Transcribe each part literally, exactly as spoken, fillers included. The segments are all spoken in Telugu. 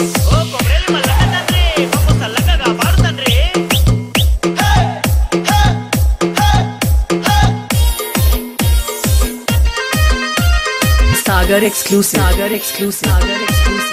Sagar exclusive. Sagar exclusive. Sagar exclusive.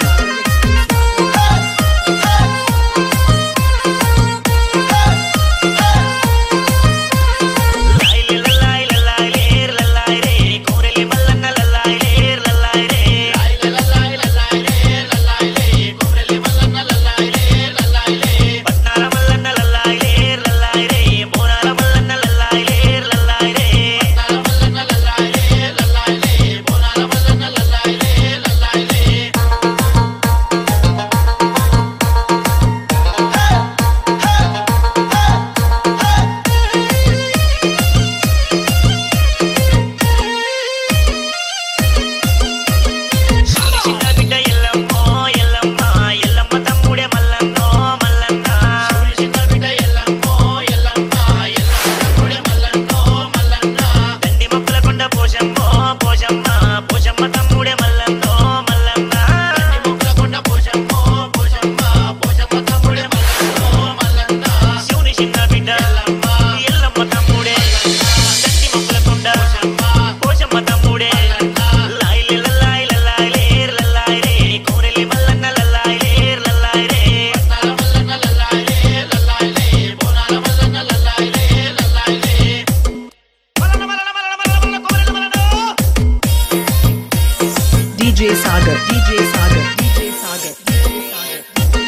D J Sagar, D J Sagar, D J Sagar, D J Sagar.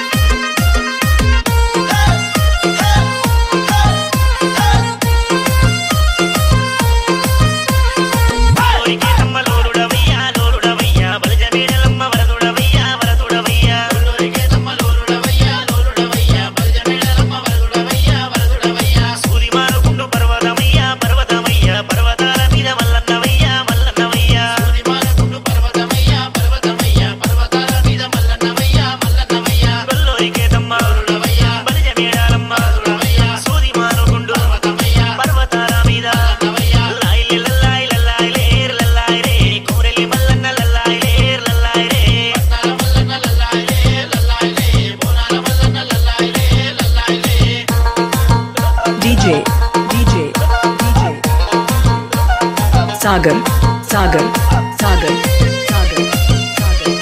D J, D J, D J. Sagar, Sagar, Sagar, Sagar, Sagar.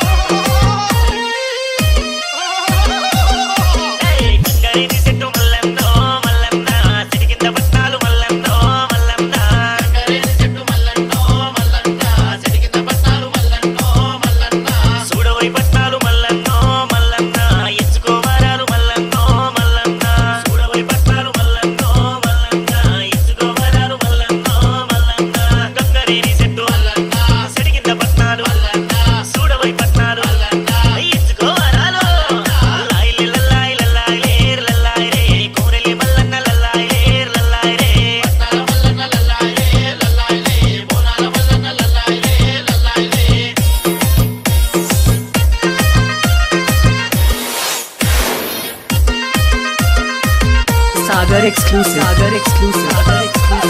Hey, kangari ni settu mallanno, mallanna, sedikinda pattalu mallanno, mallanna. Kangari ni settu mallanno, mallanna, sedikinda pattalu mallanno, mallanna. Sudavai pattalu mallanno, mallanna, enchuko varalu mallanno, mallanna. Sudavai pattalu mallanno, mallanna, enchuko varalu mallanno, mallanna. Kangari ni settu mallanna, sedikinda pattalu mallanna, sudavai pattalu mallanna, enchuko varalu. Lai lilla lai lallai leer lallai re, koreli mallanna lallai leer lallai re. Pattala mallanna lallai leer lallai le, bonala mallanna lallai leer lallai le. Sagar exclusive. Sagar exclusive. Sagar exclusive.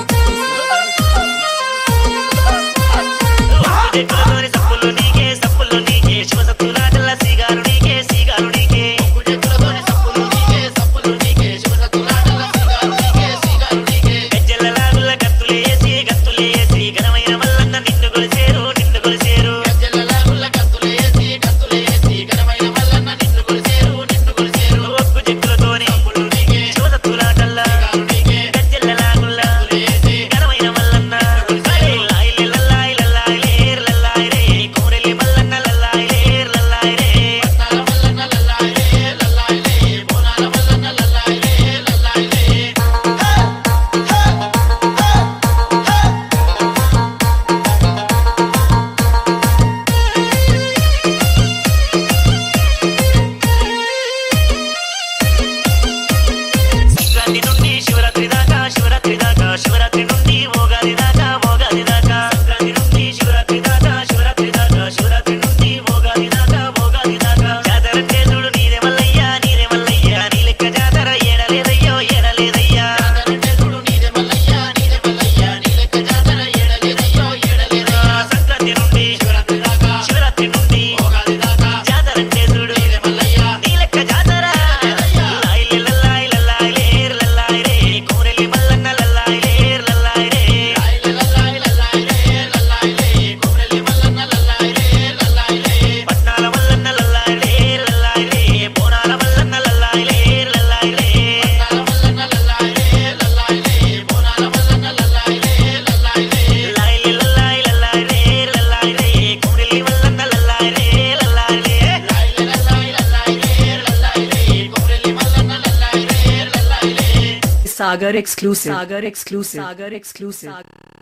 కుజెక్కులతోని సప్పులు నీకే సప్పులు నీకే శివసత్తులాటల సీగారు నీకే సీగారు నీకే కుజెక్కులతోని సప్పులు నీకే సప్పులు నీకే శివసత్తులాటల సీగారు నీకే సీగారు నీకే గజ్జెల లాగుల గత్తులేసి గత్తులేసి ఘనమైన మల్లన్న నిన్ను కొలిసేరు నిన్ను కొలిసేరు గజ్జెల లాగుల గత్తులేసి గత్తులేసి ఘనమైన మల్లన్న నిన్ను కొలిసేరు నిన్ను కొలిసేరు కుజెక్కులతోని సప్పులు నీకే శివసత్తులాటల సీగారు నీకే గజ్జెల లాగుల గత్తులేసి ఘనమైన Mallanna కొలిసేరు. లాయి లల్లాయి లల్లాయి లేర్ లల్లాయి Sagar exclusive. Sagar exclusive. Sagar exclusive.